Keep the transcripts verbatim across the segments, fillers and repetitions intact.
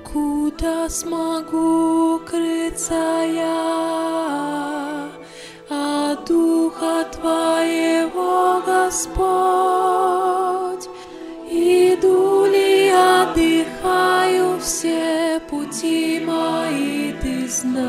Куда смогу укрыться я от Духа Твоего, Господь? Иду ли, отдыхаю, все пути мои Ты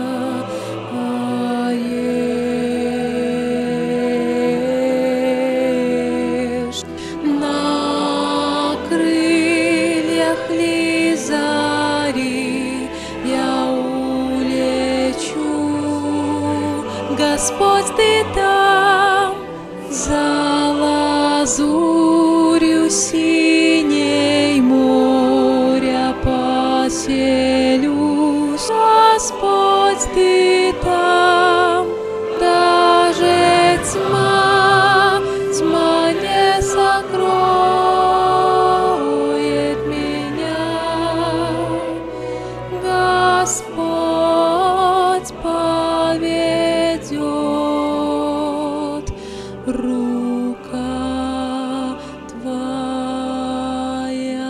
знаешь. На крыльях ли зари я улечу, Господь, Ты там, за лазурью синей моря поселюсь. Господь, Ты там, даже тьма, тьма не сокроет меня. Господь поведет, рука Твоя.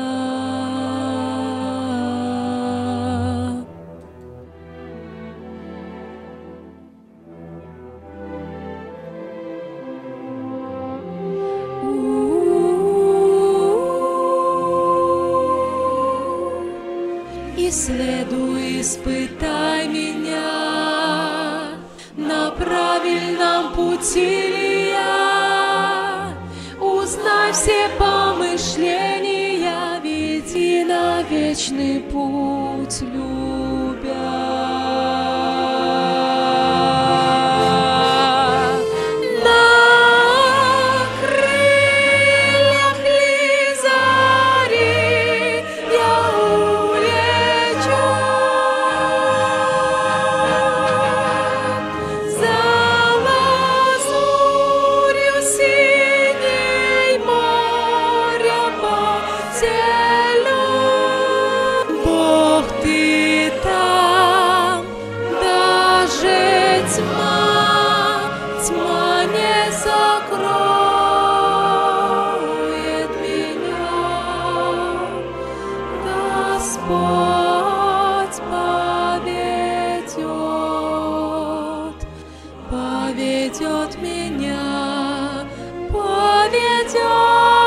Исследуй, испытай меня, на правильном пути ли я. Узнай все помышления, веди на вечный путь, любя. Бог, Ты там, даже тьма, тьма не закроет меня. Господь поведет, поведет меня, поведет.